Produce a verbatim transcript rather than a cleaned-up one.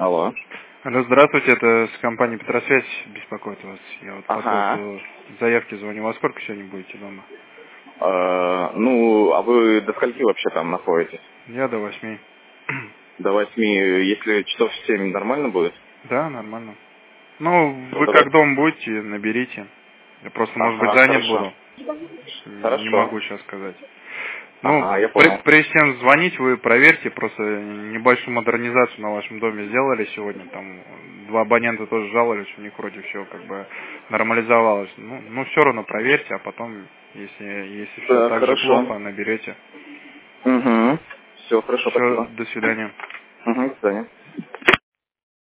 Алло. Алло, здравствуйте, это с компании Петросвязь беспокоит вас. Я вот по Ага. поводу заявки звоню. Во сколько сегодня будете дома? Э, ну, а вы до скольки вообще там находитесь? Я до восьми. До восьми, если часов в семь нормально будет? Да, нормально. Ну, Ну, вы давай. как дома будете, наберите. Я просто, может быть, Ага, занят хорошо. буду. Не Хорошо. могу сейчас сказать. Ну, Ага, я пр- понял. прежде чем звонить, вы проверьте, просто небольшую модернизацию на вашем доме сделали сегодня. Там два абонента тоже жаловались, у них вроде все как бы нормализовалось. Ну, ну все равно проверьте, а потом, если, если все Да, так же хорошо. плохо, наберете. Угу. Все, хорошо, Все, спасибо. до свидания. Угу, до свидания.